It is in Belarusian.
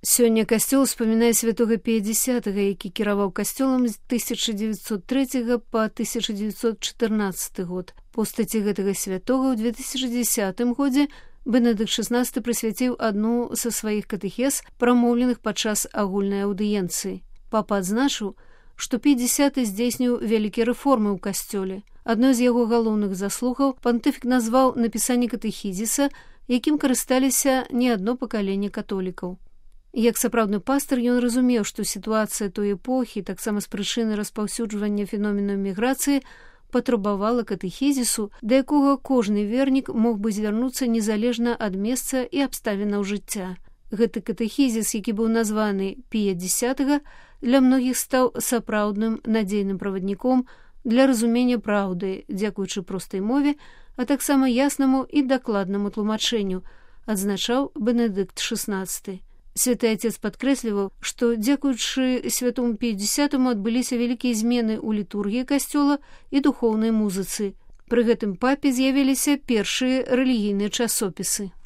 Сёння касцёл успамінае святога Пія X, які кіраваў касцёлам з 1903 па 1914 год. Постаці гэтага святога ў 2010 годзе Бенедыкт XVI прысвяціў адну са сваіх катэхез, прамоўленых падчас агульнай аўдыенцыі. Папа адзначыў, што Пій X здзейсніў вялікія рэформы ў касцёле. Адной з яго галоўных заслугаў пантыфік назваў напісанне катэхізіса, якім карысталіся не адно пакаленне католікаў. Як сапраўдны пастар ён разумеў, што сітуацыя той эпохі, таксама з прычыны распаўсюджвання феномену міграцыі, патрабавала катэхізісу, да якога кожны вернік мог бы звярнуцца незалежна ад месца і абставінаў жыцця. Гэты катэхізіс, які быў названы Пія X, для многіх стаў сапраўдным надзейным правадніком для разумення праўды, дзякуючы простай мове, а таксама яснаму і дакладнаму тлумачэнню, адзначаў Бенедыкт XVI. Святы Отец падкрэсліваў, што дзякуючы святому Пію X адбыліся вялікія змены ў літургіі касцёла і духоўнай музыцы. Пры гэтым папе з'явіліся першыя рэлігійныя часопісы.